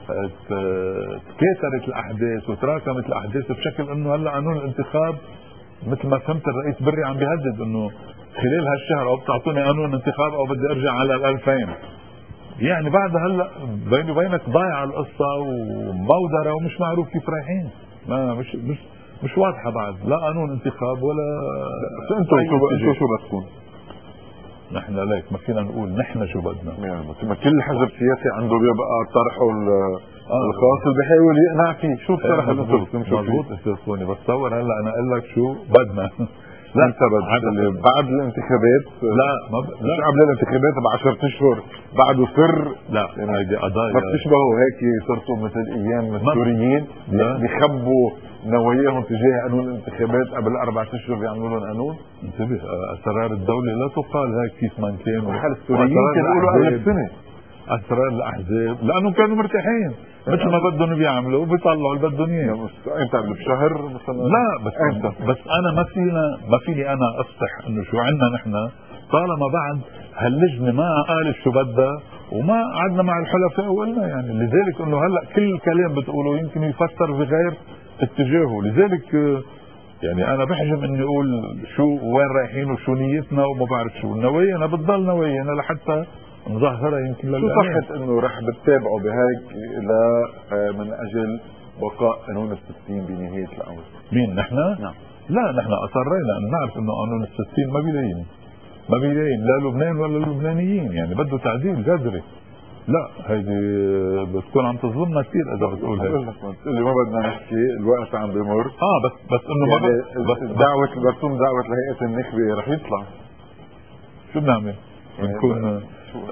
تكاثرت الاحداث وتراكمت الاحداث بشكل انه هلا قانون الانتخاب مثل ما فهمت الرئيس بري عم بيهدد انه خلال هالشهر او بتعطوني قانون انتخاب او بدي ارجع على 2000. يعني بعد هلا بيني وبينك ضايعه القصه ومبودره ومش معروف كيف رايحين، ما مش واضحه بعد، لا قانون انتخاب ولا. انتوا شو بدكم؟ نحن ليك ما فينا نقول نحن شو بدنا، يعني ما كل حزب سياسي عنده بيبقى طرحه الخاص اللي بيحاول يقنع فيه. شو بصراحه مضبوط استاذ خوني، بتصور هلا انا اقول لك شو بدنا. لا انت بعد الانتخابات، لا مش قبل الانتخابات ب10 اشهر بعده سر. لا يعني هيدي قضايا ما بتشبهوا هيك صرتوا مثل ايام السوريين بيخبوا نواياهم تجاه قانون الانتخابات قبل 4 اشهر بيعملوا لهم قانون. انتبه، اسرار الدوله لا تقال هيك كيف ما كان. وحال السوريين كانوا يقولوا قبل سنه اسرار الاحزاب لانهم كانوا مرتاحين مثل ما بدهم بيعملوا وبيطلعوا اللي بدهم اياه. انت قبل بشهر مثلا. لا بس انا ما فيني انا افصح انه شو عندنا نحن طالما بعد هاللجنه ما قالت شو بدها وما قعدنا مع الحلفاء وقلنا. يعني لذلك انه هلا كل كلام بتقوله يمكن يفسر بغير اتجاهه. لذلك يعني انا بحجم اني اقول شو وين رايحين وشو نيتنا وما بعرف شو نوايانا، بتضل نوايانا لحتى نظهرها يمكن شو صحة انه رح بتتابعوا بهيك الى من اجل بقاء قانون ال60 بنهاية الامر؟ مين نحن؟ نعم. لا نحن اصرينا ان نعرف انه قانون ال60 ما بيلاين لا لبنان ولا اللبنانيين، يعني بده تعديل جذري. لا هيدي بتكون عم تظلمنا كثير اذا بتقول هيك. اللي ما بدنا نحكي الوقت عم بمر. بس انه يعني دعوة برسوم دعوة لهيئة النخبة رح يطلع. شو بنعمل؟ بنكون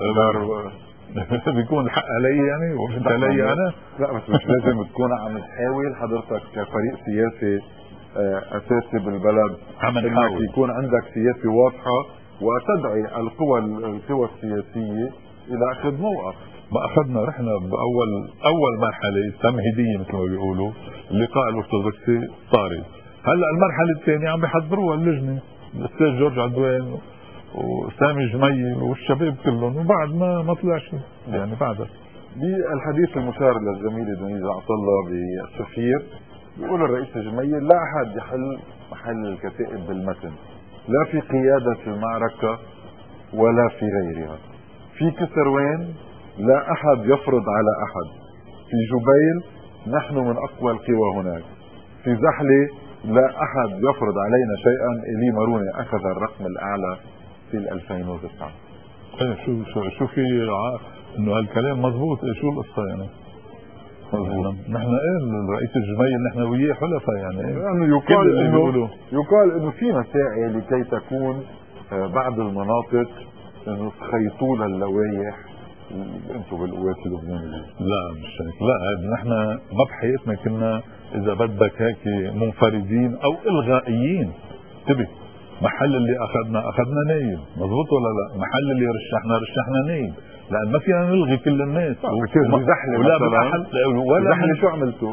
بيكون الحق علي يعني ومش علي انا؟ لا بس مش لازم تكون عم تحاول حضرتك كفريق سياسي اساسي بالبلد عم نحاول يكون عندك سياسة واضحة وتدعي القوى السياسية الى اخذ موقف. ما اخذنا رحنا باول مرحله تمهيديه مثل ما بيقولوا، اللقاء الارثوذكسي صاري. هلا المرحله الثانيه عم بيحضروها اللجنه، الاستاذ جورج عدوان وسامي جميل والشباب كلهم، وبعد ما طلع شيء يعني بعدها. بالحديث المشار للزميل دنيز عطله بالسفير بيقول الرئيس جميل لا احد يحل محل الكتائب بالمتن، لا في قيادة المعركة ولا في غيرها. في كسروين لا احد يفرض على احد، في جبيل نحن من اقوى القوى هناك، في زحلة لا احد يفرض علينا شيئا. إلي ماروني اخذ الرقم الاعلى في 2009. شو في انه هالكلام مضبوط؟ شو القصه يعني؟ مضبوط. نحن الرئيس الجميل نحن وياه حلفاء يعني. لانه يقال انه في مساعي لكي تكون بعض المناطق انه تخيطوا للوائح انتم بالقوات اللبنانيه. لا مش هيك، لا نحن ما بحياتنا كنا اذا بدك هيك منفردين او الغائيين. انتبه، محل اللي اخذنا نايب، مضبوط ولا لا؟ محل اللي رشحنا نايب، لان ما فينا نلغي كل الناس. بزحله ولا بزحله شو عملتوا؟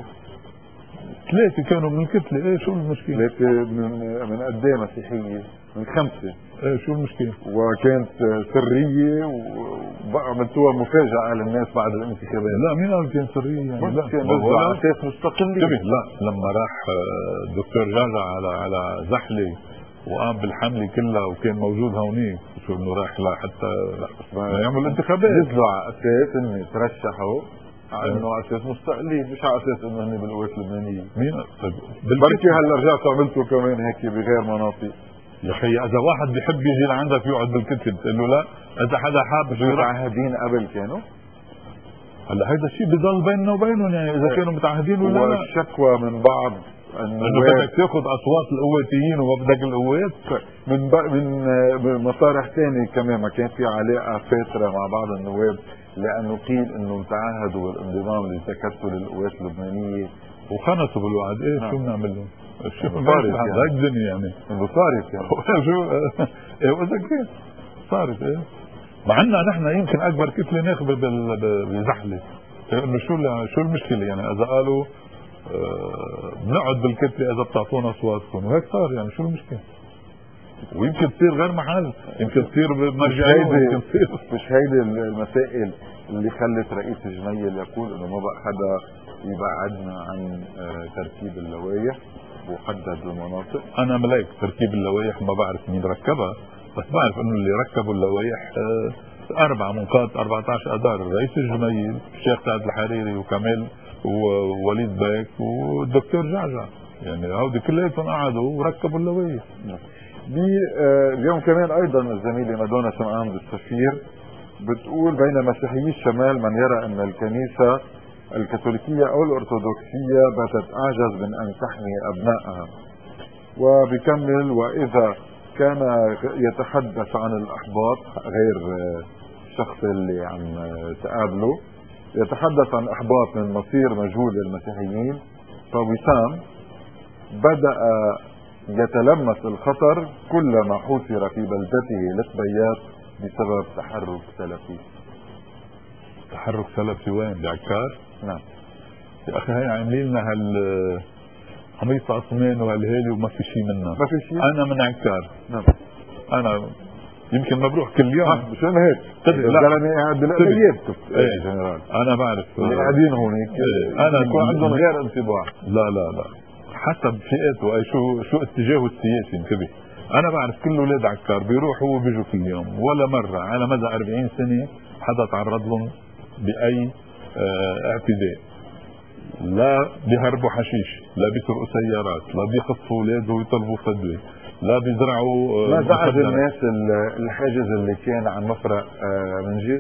3 كانوا من الكتله. ايه شو المشكله؟ 3 من قد ايه مسيحيه؟ من 5. ايه شو المشكله؟ وكانت سريه وعملتوها مفاجاه للناس بعد الانتخابات. لا مين قال كان سريه يعني؟ لا كان على اساس مستقلين. لا لما راح الدكتور جعجع على زحله وقام بالحمله كلها وكان موجود هونيك، شو انه رايح لحتى يعمل انتخابات، نزلوا على اساس انه ترشحوا على انه على اساس مستقلين، مش على اساس انه هن بالقوات اللبنانيه. مين؟ بركي هلا رجعتوا عملتوا كمان هيك بغير مناطق. يا اخي اذا واحد بيحب يجي لعندك يقعد بالكتب تقول له لا، اذا حدا حابب متعهدين قبل كانوا؟ هلا هيدا الشيء بضل بيننا وبينهم، يعني اذا كانوا متعهدين ولا لا. والشكوى من بعض انه بدك تاخذ اصوات القواتيين وما بدك القوات من مصالح ثانيه كمان. ما كان في علاقه فاتره مع بعض النواب، لانه قيل انه تعهدوا بالانضمام لتكتل القوات اللبنانيه وخنسوا بالوعد. ايه شو بنعمل لهم؟ شو صارت يعني هيك الدنيا يعني صارت يعني شو ايه واذا كيف صارت. ايه مع عنا نحن يمكن اكبر كتله ناخبه بزحله، انه شو المشكله يعني؟ اذا قالوا بنقعد بالكتله اذا بتعطونا اصواتكم، وهيك صار يعني شو المشكله؟ ويمكن تصير غير محل، يمكن تصير مرجعيه، يمكن تصير مش هيدي المسائل اللي خلت رئيس الجميل يقول انه ما بقى حدا يبعدنا عن ترتيب اللوائح وحدد المناطق. انا ملاك ترتيب اللوائح ما بعرف مين ركبها، بس بعرف انه اللي ركبوا اللوائح 4 منقاد 14 اذار، الرئيس الجميل، الشيخ سعد الحريري، وكمال ووليد بيك والدكتور جعجع، يعني هودي كلياتهم قعدوا وركبوا اللوائح. اليوم كمان ايضا الزميله مادونا سمعان بالسفير بتقول بين مسيحيي الشمال من يرى ان الكنيسه الكاثوليكيه او الارثوذكسيه باتت اعجز من ان تحمي ابنائها. وبكمل واذا كان يتحدث عن الاحباط، غير الشخص اللي عم تقابله، يتحدث عن احباط من مصير مجهول للمسيحيين، فوسام بدأ يتلمس الخطر كلما حوصر في بلدته لسبيات بسبب تحرك سلفي. تحرك سلفي وين؟ بعكار؟ نعم يا اخي هي عاملين لنا قميص عثمان وهالهيلي وما في شيء منها. ما في شيء؟ انا من عكار. نعم انا يمكن ما بروح كل يوم. مشان هيك الزلمه قاعد بالقليات. ايه جنرال انا بعرف اللي قاعدين هونيك انا يكون عندهم غير انطباع. لا حسب فئته، اي شو اتجاهه السياسي. انتبه، انا بعرف كل اولاد عكار بيروحوا وبيجوا كل يوم، ولا مره على مدى 40 سنه حدا تعرض لهم باي اعتداء. لا بيهربوا حشيش، لا بيسرقوا سيارات، لا بيخطفوا اولاد ويطلبوا فدوه، لا بيزرعوا. ما زعج الناس الحاجز اللي كان عن مفرق منجيل؟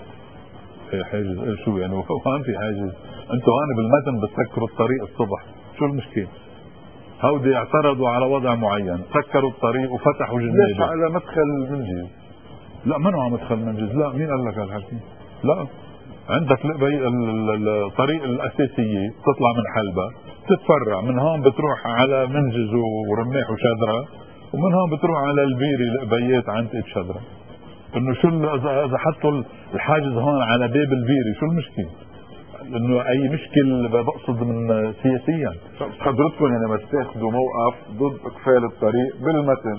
حاجز شو يعني؟ وين في حاجز؟ انتوا هون بالمتن بتسكروا الطريق الصبح، شو المشكله؟ هودي اعترضوا على وضع معين، سكروا الطريق وفتحوا جنينه. ليش على مدخل منجيل؟ لا منو على مدخل منجيل، لا مين قال لك هالحكي؟ لا عندك الطريق الاساسيه تطلع من حلبة، تتفرع من هون بتروح على منجز ورماح وشادره، ومن هون بتروح على البيري القبيات عند شادره. انه شو اذا حطوا الحاجز هون على باب البيري شو المشكله؟ انه اي مشكل بقصد من سياسيا. حضرتكم يعني ما تاخذوا موقف ضد اقفال الطريق بالمتن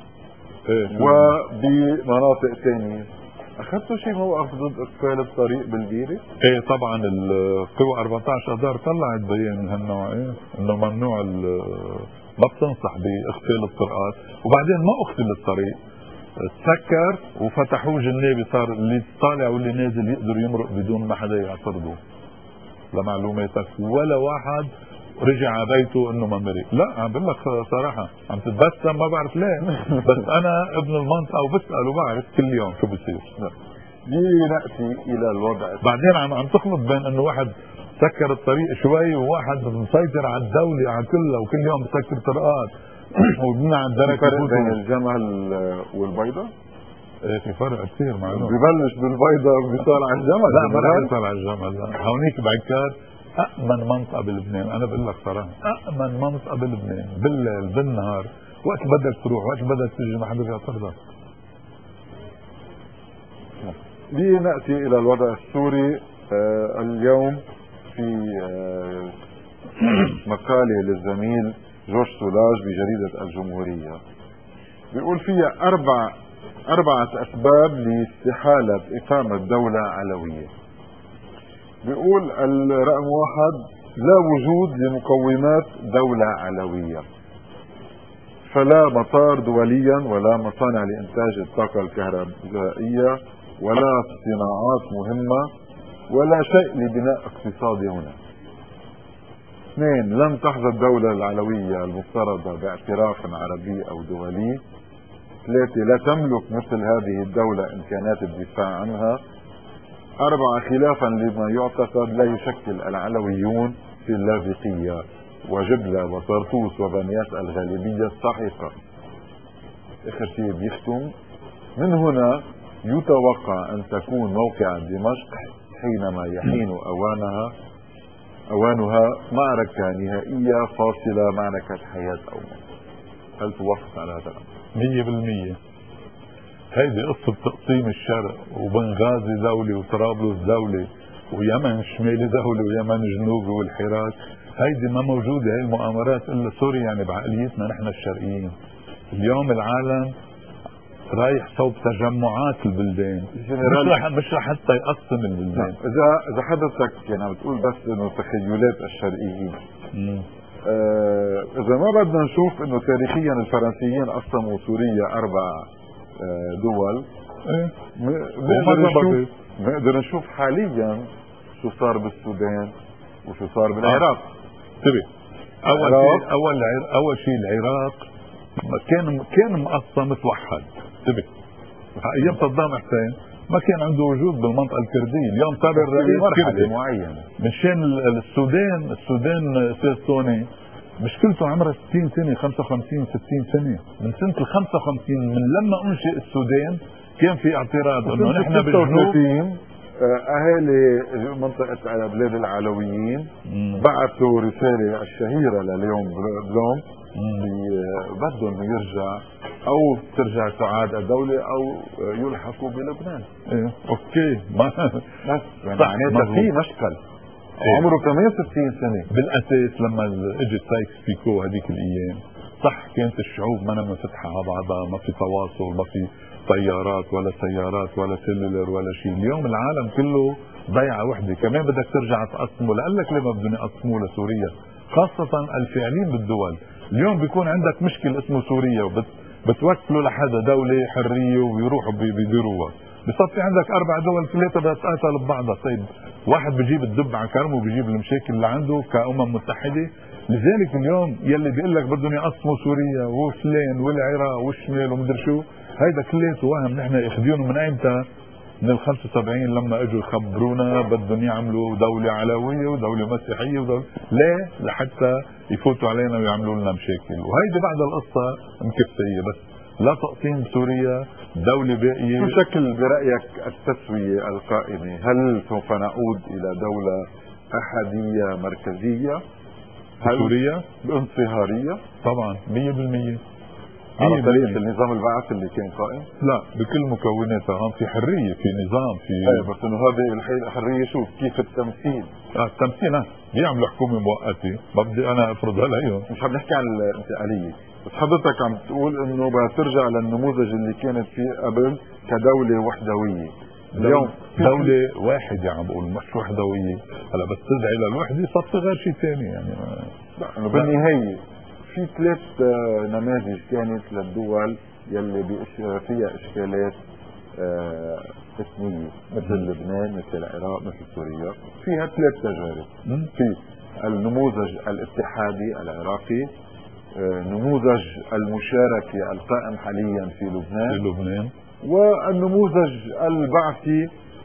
وبمناطق ثانيه، اخذتوا شيء موقف ضد اقفال الطريق بالبيري؟ ايه طبعا القوى 14 اذار طلعت بيان من هالنوع، انه ممنوع ما بتنصح باقفال الطرقات، وبعدين ما اقفل الطريق، تسكر وفتحوه جنابي، صار اللي طالع واللي نازل يقدر يمرق بدون ما حدا يعترضه. لمعلوماتك ولا واحد رجع على بيته انه ما مرق. لا عم بقول لك صراحه عم تتبسم ما بعرف ليه بس انا ابن المنطقه وبسال وبعرف كل يوم شو بصير. لناتي الى الوضع بعدين عم تخلط بين انه واحد سكر الطريق شوي وواحد مسيطر على الدوله على كلها وكل يوم بسكر طرقات. وبدنا على الدرك فرق بين الجمل والبيضة؟ ايه في فرق كثير معلوم. ببلش بالبيضة بيصير على الجمل. لا ما رح يصير على الجمل. لا هونيك بعكار أأمن منطقة بلبنان. أنا بقول لك صراحة أأمن منطقة بلبنان بالليل بالنهار وقت بدك تروح وقت بدك تجي ما حدا بيعترضك. لنأتي إلى الوضع السوري. اليوم في مقالة للزميل جورج سولاج بجريدة الجمهورية بيقول فيها أربعة أسباب لاستحالة إقامة دولة علوية. بيقول الرقم 1 لا وجود لمقومات دولة علوية، فلا مطار دوليا ولا مصانع لإنتاج الطاقة الكهربائية ولا صناعات مهمة ولا شيء لبناء اقتصادي هنا. 2 لن تحظى الدولة العلوية المفترضة باعتراف عربي أو دولي. 3 لا تملك مثل هذه الدولة إمكانات الدفاع عنها. 4 خلافا لما يعتقد لا يشكل العلويون في اللاذقية وجبلة وطرطوس وبنيات الغالبية السحيقة. آخر شيء بيختم: من هنا يتوقع أن تكون موقع دمشق حينما يحين أوانها معركة نهائية فاصلة، معركة حياة أو موت. هل توافق على هذا الأمر؟ 100%. هيدي قصة تقسيم الشرق وبنغازي دولة وطرابلس دولة ويمن شمالي دولة ويمن جنوبي والحراك، هيدي ما موجودة هاي المؤامرات إلا سوريا يعني بعقليتنا نحن الشرقيين. اليوم العالم رايح صوب تجمعات البلدان، مش رح حتى يقسم البلدان. إذا حضرتك يعني عم بتقول بس إنه تخيلات الشرقيين، إذا ما بدنا نشوف إنه تاريخيا الفرنسيين قسموا سوريا 4 دول، نقدر نشوف حاليا شو صار بالسودان وشو صار بالعراق. انتبه، اول شيء العراق كان مقسم متوحد. انتبه، ايام صدام حسين ما كان عنده وجود بالمنطقه الكرديه. اليوم صار الرئيس كردي معين. من شان السودان سيستوني مشكلته عمرها 60 سنه 55 60 سنه. من سنه ال 55 من لما انشئ السودان كان في اعتراض انه نحن بالجنوب اهالي منطقه بلاد العلويين بعثوا رساله الشهيره لليوم بلوم بدهم يرجع او ترجع تعاد الدوله او يلحقوا بلبنان. ايه اوكي ما معناتها في مشكل عمره كمان 60 سنه. بالاساس لما اجت سايكس بيكو هذيك الايام صح كانت الشعوب ما منفتحه على بعضها، ما في تواصل، ما في طيارات ولا سيارات ولا سيلولر ولا شيء. اليوم العالم كله ضيعه وحده، كمان بدك ترجع تقسمه. لقلك ليه ما بدهم يقسموه لسوريا؟ خاصه الفاعلين بالدول. اليوم بيكون عندك مشكل اسمه سوريا بتوكلوا لحدا دولة حرية وبيروحوا بيديروها، بصفي عندك 4 دول 3 بتقاتل ببعضها. طيب واحد بيجيب الدب على كرمه وبيجيب المشاكل اللي عنده كأمم متحدة. لذلك اليوم يلي بيقول لك بدهم يقسموا سوريا وفلان والعراق والشمال ومدري شو، هيدا كلياته وهم. نحن اخذينه من ايمتى؟ من ال 75 لما اجوا يخبرونا بدهم يعملوا دولة علوية ودولة مسيحية ودولة ليه؟ لحتى يفوتوا علينا ويعملوا لنا مشاكل. وهيدي بعد القصة مكفية، بس لا تقسيم سوريا دولة باقية. بشكل برأيك التسوية القائمة، هل سوف نعود إلى دولة أحدية مركزية؟ سوريا بانصهارية؟ طبعا 100%. على طريقة النظام البعث اللي كان قائم؟ لا، بكل مكوناتها. هون في حرية، في نظام، في بس انه هذه الحرية شو كيف التمثيل؟ التمثيل بيعملوا حكومة مؤقتة، ما بدي انا افرضها عليهم. مش عم نحكي عن الانتقالية، بس حضرتك عم تقول انه بترجع للنموذج اللي كانت فيه قبل كدولة وحدوية. اليوم دولة واحدة عم بقول مش وحدوية. هلا بس ترجعي للوحدة صفي غير شيء ثاني يعني. لا بالنهاية في 3 نماذج كانت للدول يلي فيها اشكالات اسمية، مثل لبنان، مثل العراق، مثل سوريا. فيها 3 تجارب. في النموذج الاتحادي العراقي، نموذج المشاركة القائم حاليا في لبنان، والنموذج البعثي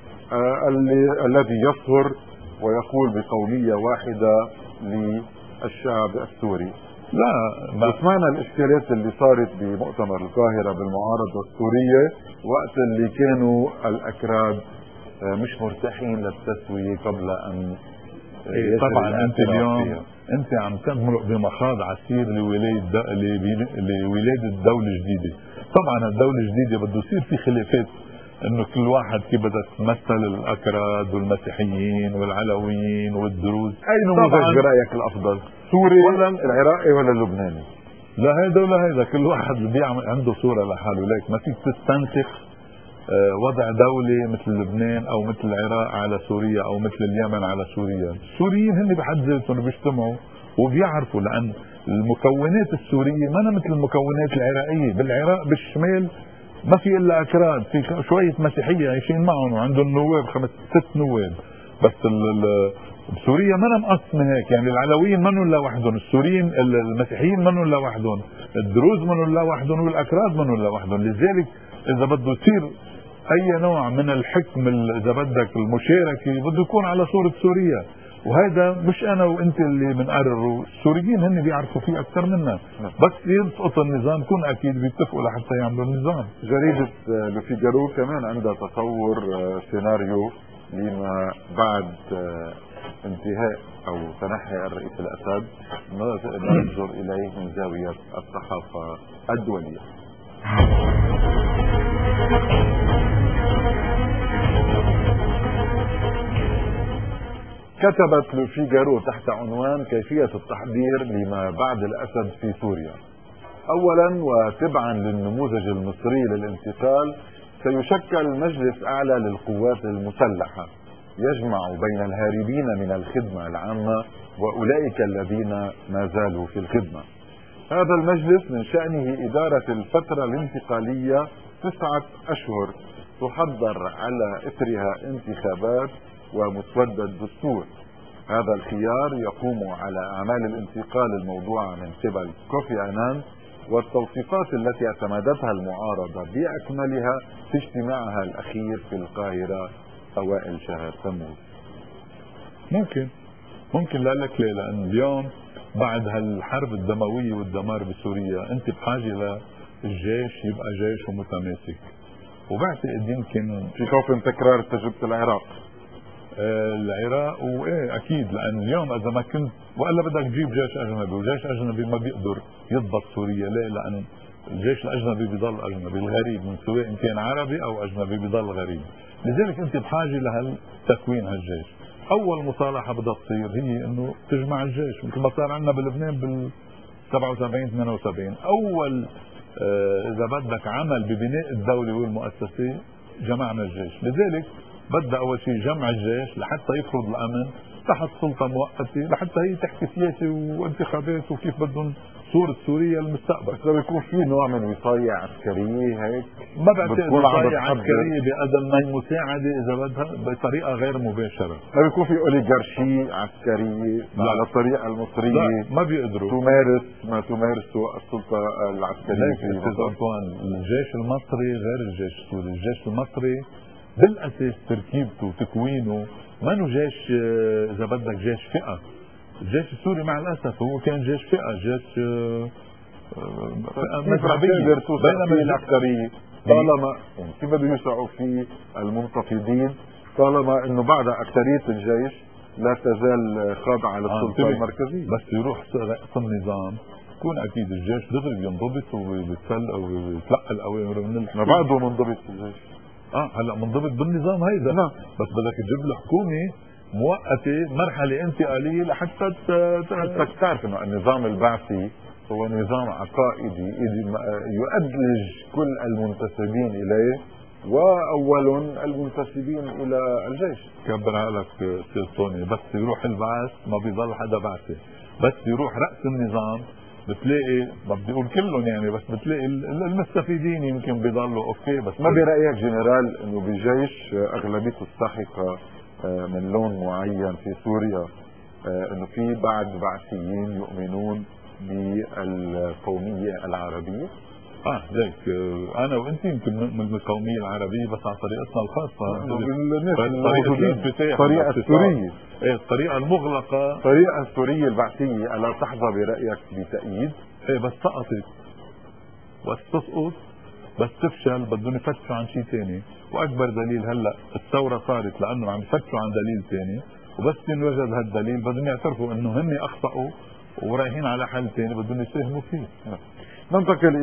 الذي يصهر ويقول بقومية واحدة للشعب السوري. لا سمعنا الاشكالات اللي صارت بمؤتمر القاهرة بالمعارضة السورية وقت اللي كانوا الأكراد مش مرتاحين للتسوية قبل أن طبعا انت اليوم انت عم تمرق بمخاض عسير لولادة دولة جديدة. طبعا الدولة الجديدة بده يصير في خلافات، انه كل واحد كيف بدها تمثل الاكراد والمسيحيين والعلويين والدروز. اي نموذج برأيك الافضل؟ سوري ولا العراقي ولا اللبناني؟ لا هيدا ولا هيدا، كل واحد بيعمل عنده صورة لحاله. ليك ما فيك تستنسخ وضع دولة مثل لبنان او مثل العراق على سوريا او مثل اليمن على سوريا. السوريين هن بحد ذاتهم بيجتمعوا وبيعرفوا، لان المكونات السورية ما مثل المكونات العراقية. بالعراق بالشمال ما في الا اكراد، في شوية مسيحية عايشين معهم وعندهم نواب 5 6 نواب، بس بسوريا ما مقسمة هيك. يعني العلويين منهم لوحدهم، السوريين المسيحيين منهم لوحدهم، الدروز منهم لوحدهم، والاكراد منهم لوحدهم. لذلك اذا بده يصير اي نوع من الحكم اذا بدك المشاركه بده يكون على صورة سوريا، وهذا مش انا وانت اللي بنقرره، السوريين هن بيعرفوا فيه اكثر منا. بس يسقط النظام كون اكيد بيتفقوا لحتى يعملوا النظام. جريدة لو فيغارو كمان عندها تصور سيناريو لما بعد انتهاء او تنحي الرئيس الاسد ننظر اليه من زاوية الصحافة الدولية. كتبت لو فيغارو تحت عنوان كيفية التحضير لما بعد الأسد في سوريا. أولا وتبعا للنموذج المصري للانتقال، سيشكل مجلس أعلى للقوات المسلحة يجمع بين الهاربين من الخدمة العامة وأولئك الذين ما زالوا في الخدمة. هذا المجلس من شأنه إدارة الفترة الانتقالية 9 أشهر تحضر على إثرها انتخابات ومسودة الدستور. هذا الخيار يقوم على أعمال الانتقال الموضوعة من قبل كوفي عنان والتوثيقات التي اعتمدتها المعارضة بأكملها في اجتماعها الأخير في القاهرة أوائل شهر تموز. ممكن لا لك ليه، لأن اليوم بعد هالحرب الدموية والدمار بسوريا انت بحاجة للجيش يبقى جيش ومتماسك. وبعتقد يمكن في خوف من تكرار تجربة العراق. العراق وايه اكيد، لان اليوم اذا ما كنت والا بدك تجيب جيش اجنبي، وجيش اجنبي ما بيقدر يضبط سوريا. ليه؟ لان الجيش الاجنبي بيضل اجنبي، الغريب من سواء ان كان عربي او اجنبي بيضل غريب. لذلك انت بحاجه لهالتكوين هالجيش. اول مصالحه بدها تصير هي انه تجمع الجيش مثل ما صار عندنا بلبنان بال 77 78. اول اذا بدك عمل ببناء الدوله والمؤسسه جمعنا الجيش. لذلك بدأ أول شيء جمع الجيش لحتى يفرض الأمن تحت سلطة مؤقتة لحتى هي تحكي سياسة وانتخابات وكيف بدهم صورة سوريا المستقبل. بس لما يكون في نوع من وصاية عسكرية هيك ما بعتقد وصاية عسكرية بقدر ما المساعدة إذا بدها بطريقة غير مباشرة. لما يكون في أوليغارشي عسكرية على الطريقة المصرية لا ما بيقدروا تمارس ما تمارسه السلطة العسكرية في الجيش المصري غير الجيش السوري. الجيش المصري بالاساس تركيبته وتكوينه ما جيش اذا بدك جيش فئه. الجيش السوري مع الاسف هو كان جيش فئه، جيش مذهبيه. بينما العسكريه طالما كيف بده يسعوا في المنتفضين طالما انه بعد اكثريه الجيش لا تزال خاضعه للسلطه المركزيه. بس يروح رأس النظام يكون اكيد الجيش دغري بينضبط وبيتلقى الاوامر من الحكومه. ما بعده منضبط الجيش. هلا منضبط بالنظام هيدا. بس بدك تجيب له حكومه مؤقته مرحله انتقاليه لحتى تعرف انه النظام البعثي هو نظام عقائدي يؤدلج كل المنتسبين اليه واول المنتسبين الى الجيش. كبر عقلك استاذ طوني، بس يروح البعث ما بيضل حدا بعثي، بس يروح راس النظام بتلاقي ما بدي اقول كلهم يعني، بس بتلاقي المستفيدين يمكن بيضلوا اوكي. بس ما برايك جنرال انه بجيش اغلبيته الساحقه من لون معين في سوريا انه في بعض بعثيين يؤمنون بالقوميه العربيه؟ ليك انا وانت يمكن من القوميه العربيه بس على طريقتنا الخاصه. الطريقه السوريه، الطريقه المغلقه، الطريقه السوريه البعثيه الا تحظى برايك بتأييد؟ بس سقطت، بس تسقط، بس تفشل بدهم يفتشوا عن شيء ثاني. واكبر دليل هلا الثوره صارت لانه عم يفتشوا عن دليل ثاني، وبس ينوجد هالدليل بدهم يعترفوا انه هن اخطاوا ورايحين على حل ثاني بدهم يساهموا فيه. ننتقل